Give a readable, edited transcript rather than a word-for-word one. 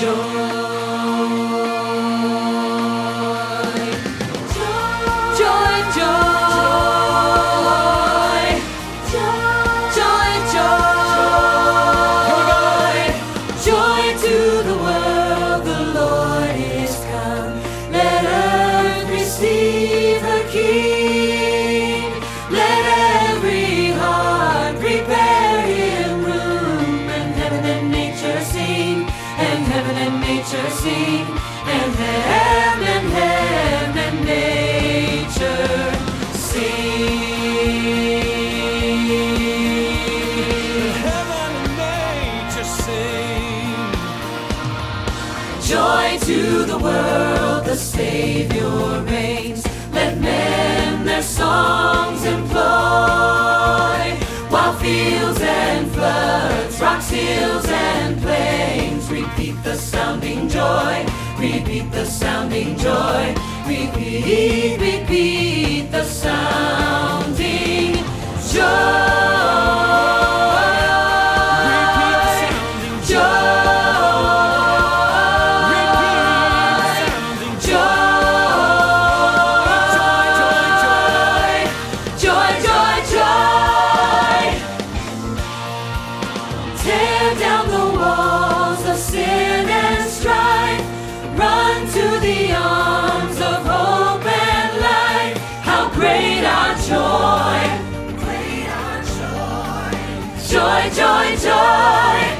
Sing, and heaven and nature sing. Heaven and nature sing. Joy to the world, the Savior reigns. Let men their songs employ, while fields and floods, rocks, hills and plains repeat the sounding joy, repeat the sounding joy, repeat the sounding joy. Tear down the walls of sin and strife. Run to the arms of hope and life. How great our joy! Great our joy! Joy, joy, joy!